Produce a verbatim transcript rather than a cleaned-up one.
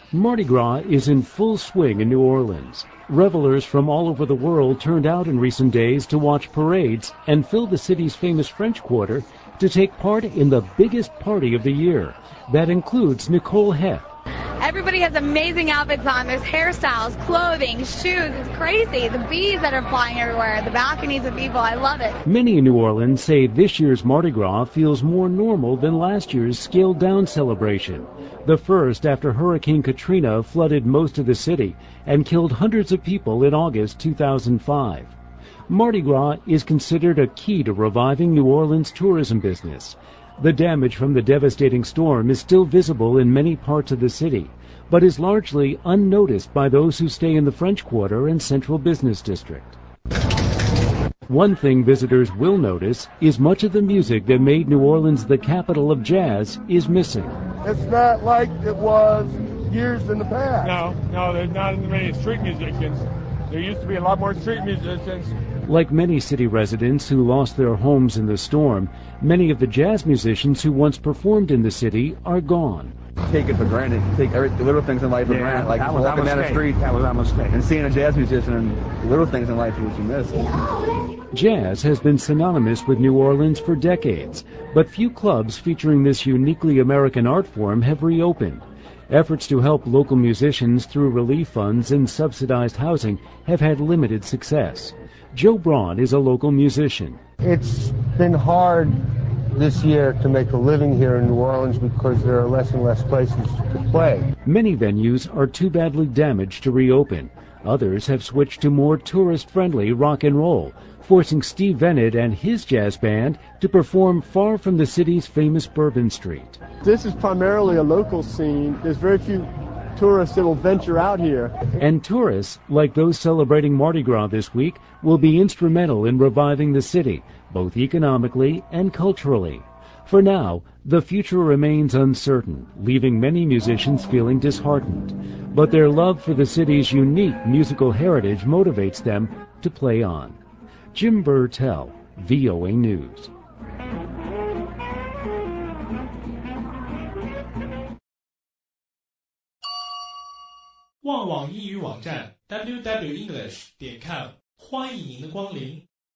Mardi Gras is in full swing in New Orleans. Revelers from all over the world turned out in recent days to watch parades and fill the city's famous French Quarter to take part in the biggest party of the year. That includes Nicole Heff. Everybody has amazing outfits on. There's hairstyles, clothing, shoes. It's crazy. The bees that are flying everywhere, the balconies of people. I love it. Many in New Orleans say this year's Mardi Gras feels more normal than last year's scaled-down celebration. The first after Hurricane Katrina flooded most of the city and killed hundreds of people in August two thousand five. Mardi Gras is considered a key to reviving New Orleans' tourism business. The damage from the devastating storm is still visible in many parts of the city, but is largely unnoticed by those who stay in the French Quarter and Central Business District. One thing visitors will notice is much of the music that made New Orleans the capital of jazz is missing. It's not like it was years in the past. No, no, there's not as many street musicians. There used to be a lot more street musicians. Like many city residents who lost their homes in the storm, many of the jazz musicians who once performed in the city are gone. Take it for granted. Take every, the little things in life for yeah, granted, like walking down the street. That was our mistake. And seeing a jazz musician and little things in life which you miss. Jazz has been synonymous with New Orleans for decades, but few clubs featuring this uniquely American art form have reopened. Efforts to help local musicians through relief funds and subsidized housing have had limited success. Joe Braun is a local musician. It's been hard this year to make a living here in New Orleans because there are less and less places to play. Many venues are too badly damaged to reopen. Others have switched to more tourist-friendly rock and roll, forcing Steve Vennett and his jazz band to perform far from the city's famous Bourbon Street. This is primarily a local scene. There's very few tourists that will venture out here. And tourists, like those celebrating Mardi Gras this week, will be instrumental in reviving the city, both economically and culturally. For now, the future remains uncertain, leaving many musicians feeling disheartened. But their love for the city's unique musical heritage motivates them to play on. Jim Burtell, V O A News. 旺网英语网站 double u double u double u 点 com 欢迎您的光临。